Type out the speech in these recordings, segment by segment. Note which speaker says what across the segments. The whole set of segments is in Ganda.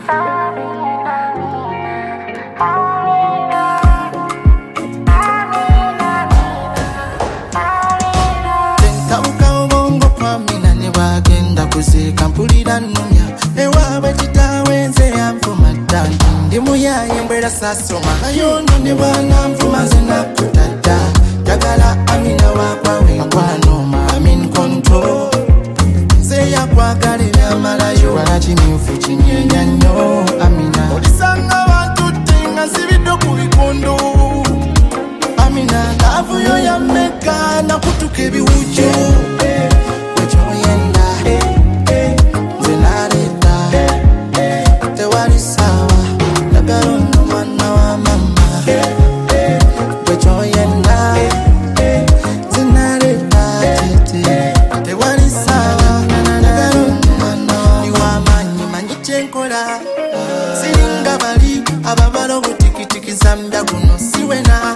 Speaker 1: Kampulira nnunya ewaabwe kitaawe nze yanvuma dda ndi muyaye mbwera sasoma naye ono ne bwananvuma nze nakutadda njagala Amina wakwawe nkwanoma amin control nze yakwagala ebyamalayo wala kimyufu kinyenya nnyo Amina olisanga bantutte nga nsibidde ku bikondo Amina laavuyo yammeka nakutuka ebiwujjo siringa bali ababala obutikitiki zambya guno siwena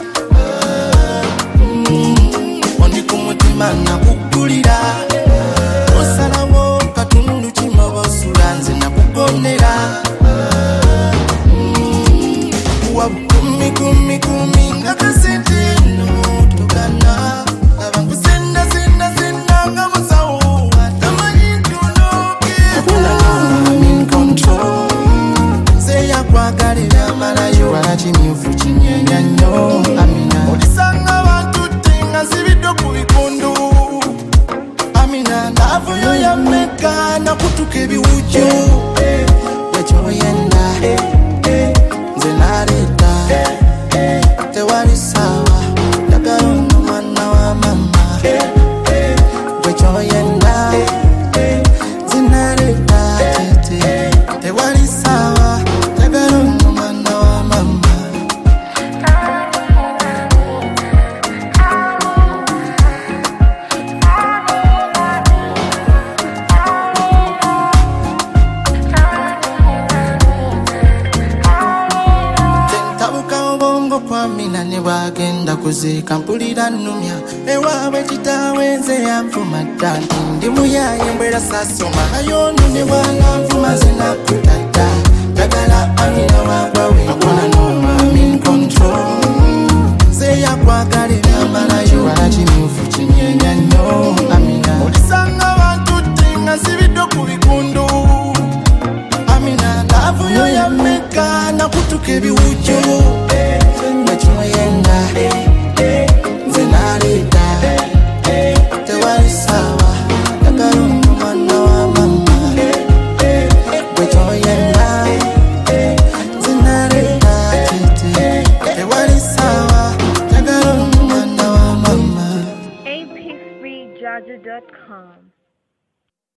Speaker 1: ondi ku mutima nakugulira osalawo katundu kimoba osula nze nakugonera wa bukumi kumi kumi nga kasente eno tugana abantu senda senda senda nga musawo atamanyi ntunoke amin control yakwagala ebyamalayo wala kimyufu kinyenya nnyo Amina olisanga bantutte nga nsibidde ku bikondo Amina laavuyo yammeka nakutuka ebiwujjo wekyoyenda nze naleeta tewali saawa njagala ono mwana wa mama wekyoyenda nze naleeta tewali saawa Amina ne bwagenda kuziika mpulira nnumya ewaabwe kitaawe nze yanvuma dda ndi muyaye mbwera sasoma naye ono ne bwananvuma nze nakutadda njagala Amina wakwawe nkwanoma amin control nze yakwagala ebyamalayo wala kimyufu kinyenya nnyo Amina olisanga bantutte nga nsibidde ku bikondo Amina laavuyo yammeka nakutuka ebiwujjo wekyoyenda nze naleeta tewali saawa njagala ono mwana wa mama wekyoyenda nze naleeta tewali saawa njagala ono mwana wa mama
Speaker 2: apfreejaja.com